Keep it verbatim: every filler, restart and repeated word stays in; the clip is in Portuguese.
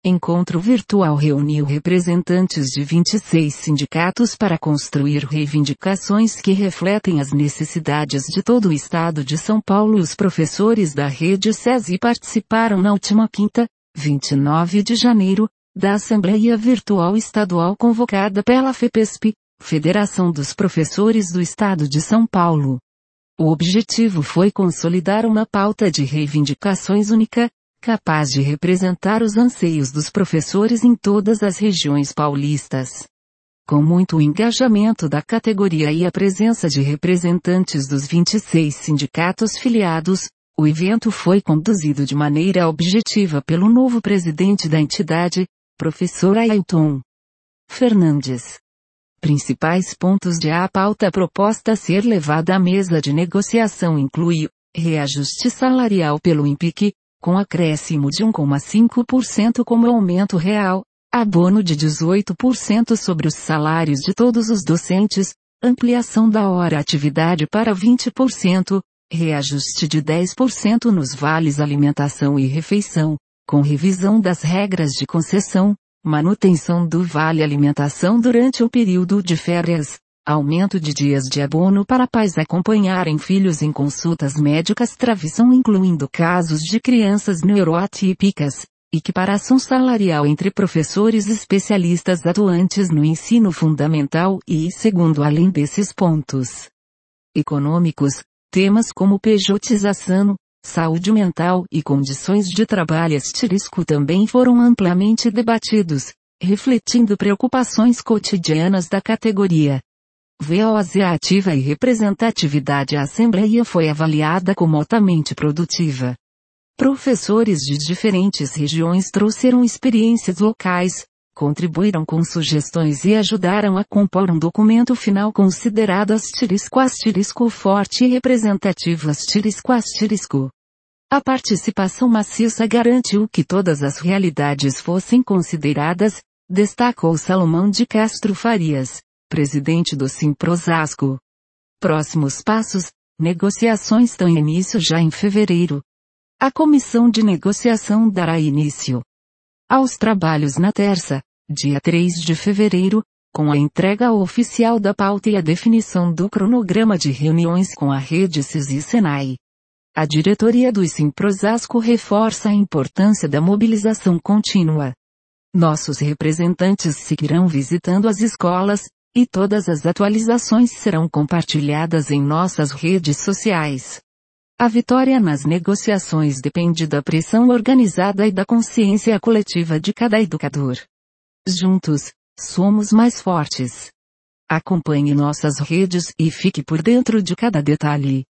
Encontro virtual reuniu representantes de vinte e seis sindicatos para construir reivindicações que refletem as necessidades de todo o estado de São Paulo. Os professores da rede SESI participaram na última quinta, vinte e nove de janeiro, da Assembleia Virtual Estadual convocada pela FEPESP, Federação dos Professores do Estado de São Paulo. O objetivo foi consolidar uma pauta de reivindicações única, capaz de representar os anseios dos professores em todas as regiões paulistas. Com muito engajamento da categoria e a presença de representantes dos vinte e seis sindicatos filiados, o evento foi conduzido de maneira objetiva pelo novo presidente da entidade, professor Ailton Fernandes. Principais pontos de a pauta proposta a ser levada à mesa de negociação inclui reajuste salarial pelo INPIC, com acréscimo de um vírgula cinco por cento como aumento real, abono de dezoito por cento sobre os salários de todos os docentes, ampliação da hora-atividade para vinte por cento, reajuste de dez por cento nos vales alimentação e refeição, com revisão das regras de concessão, manutenção do vale alimentação durante o período de férias, aumento de dias de abono para pais acompanharem filhos em consultas médicas, tradução incluindo casos de crianças neuroatípicas, equiparação salarial entre professores especialistas atuantes no ensino fundamental e segundo além desses pontos econômicos, temas como pejotização, saúde mental e condições de trabalho asterisco também foram amplamente debatidos, refletindo preocupações cotidianas da categoria. Voz ativa e representatividade. A Assembleia foi avaliada como altamente produtiva. Professores de diferentes regiões trouxeram experiências locais, contribuíram com sugestões e ajudaram a compor um documento final considerado asterisco asterisco forte e representativo asterisco asterisco. A participação maciça garantiu que todas as realidades fossem consideradas, destacou Salomão de Castro Farias, presidente do Simprosasco. Próximos passos, negociações têm início já em fevereiro. A comissão de negociação dará início aos trabalhos na terça, dia três de fevereiro, com a entrega oficial da pauta e a definição do cronograma de reuniões com a rede SESI e SENAI. A diretoria do Simprosasco reforça a importância da mobilização contínua. Nossos representantes seguirão visitando as escolas, e todas as atualizações serão compartilhadas em nossas redes sociais. A vitória nas negociações depende da pressão organizada e da consciência coletiva de cada educador. Juntos, somos mais fortes. Acompanhe nossas redes e fique por dentro de cada detalhe.